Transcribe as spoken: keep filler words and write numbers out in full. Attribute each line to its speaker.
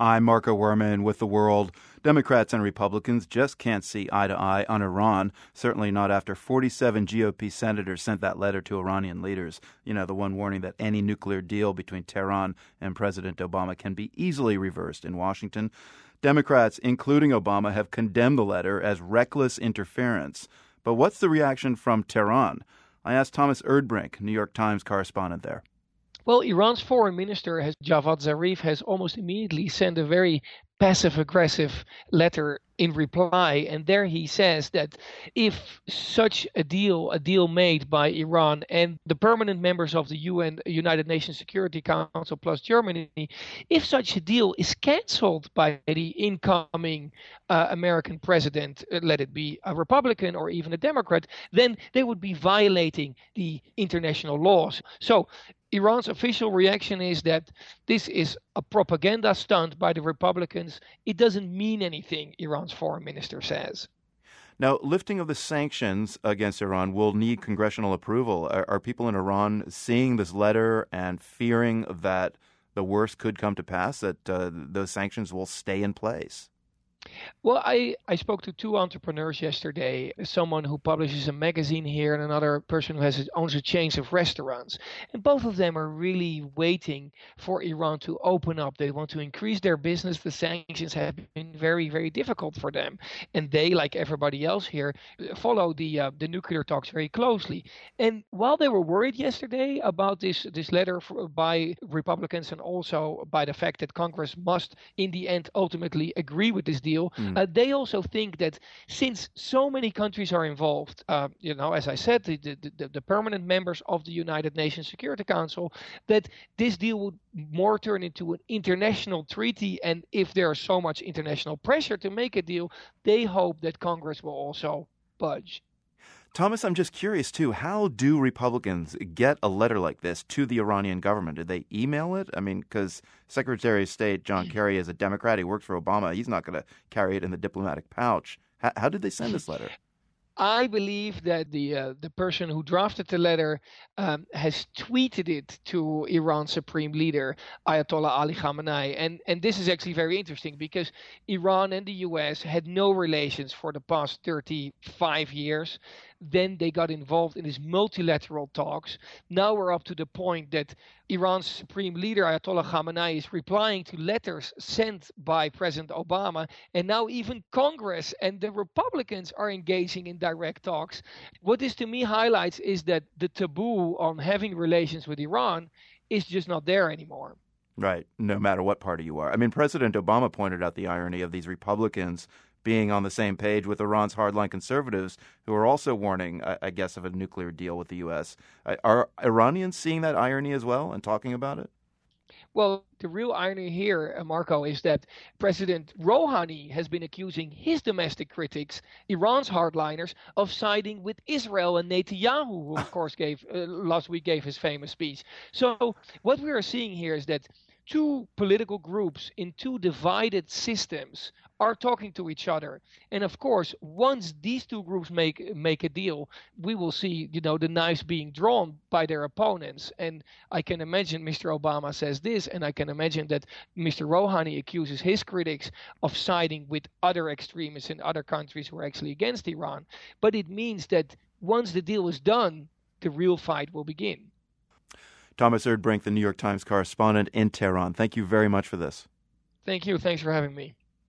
Speaker 1: I'm Marco Werman with The World. Democrats and Republicans just can't see eye to eye on Iran, certainly not after forty-seven G O P senators sent that letter to Iranian leaders. You know, the one warning that any nuclear deal between Tehran and President Obama can be easily reversed in Washington. Democrats, including Obama, have condemned the letter as reckless interference. But what's the reaction from Tehran? I asked Thomas Erdbrink, New York Times correspondent there.
Speaker 2: Well, Iran's foreign minister, has, Javad Zarif, has almost immediately sent a very passive-aggressive letter in reply. And there he says that if such a deal, a deal made by Iran and the permanent members of the U N, United Nations Security Council plus Germany, if such a deal is cancelled by the incoming uh, American president, uh, let it be a Republican or even a Democrat, then they would be violating the international laws. So Iran's official reaction is that this is a propaganda stunt by the Republicans. It doesn't mean anything, Iran's foreign minister says.
Speaker 1: Now, lifting of the sanctions against Iran will need congressional approval. Are, are people in Iran seeing this letter and fearing that the worst could come to pass, that uh, those sanctions will stay in place?
Speaker 2: Well, I, I spoke to two entrepreneurs yesterday, someone who publishes a magazine here and another person who has owns a chain of restaurants. And both of them are really waiting for Iran to open up. They want to increase their business. The sanctions have been very, very difficult for them. And they, like everybody else here, follow the uh, the nuclear talks very closely. And while they were worried yesterday about this, this letter for, by Republicans and also by the fact that Congress must, in the end, ultimately agree with this deal, Mm. Uh, they also think that since so many countries are involved, uh, you know, as I said, the, the, the permanent members of the United Nations Security Council, that this deal would more turn into an international treaty. And if there is so much international pressure to make a deal, they hope that Congress will also budge.
Speaker 1: Thomas, I'm just curious, too, how do Republicans get a letter like this to the Iranian government? Did they email it? I mean, because Secretary of State John Kerry is a Democrat. He worked for Obama. He's not going to carry it in the diplomatic pouch. How, how did they send this letter?
Speaker 2: I believe that the uh, the person who drafted the letter um, has tweeted it to Iran's supreme leader, Ayatollah Ali Khamenei. And, and this is actually very interesting because Iran and the U S had no relations for the past thirty-five years. Then they got involved in these multilateral talks. Now we're up to the point that Iran's supreme leader, Ayatollah Khamenei, is replying to letters sent by President Obama. And now even Congress and the Republicans are engaging in direct talks. What this to me highlights is that the taboo on having relations with Iran is just not there anymore.
Speaker 1: Right, no matter what party you are. I mean, President Obama pointed out the irony of these Republicans being on the same page with Iran's hardline conservatives, who are also warning, I guess, of a nuclear deal with the U S. Are Iranians seeing that irony as well and talking about it?
Speaker 2: Well, the real irony here, Marco, is that President Rouhani has been accusing his domestic critics, Iran's hardliners, of siding with Israel and Netanyahu, who, of course, gave uh, last week gave his famous speech. So what we are seeing here is that two political groups in two divided systems are talking to each other. And of course, once these two groups make make a deal, we will see, you know, the knives being drawn by their opponents. And I can imagine Mister Obama says this, and I can imagine that Mister Rouhani accuses his critics of siding with other extremists in other countries who are actually against Iran. But it means that once the deal is done, the real fight will begin.
Speaker 1: Thomas Erdbrink, the New York Times correspondent in Tehran. Thank you very much for this.
Speaker 2: Thank you. Thanks for having me.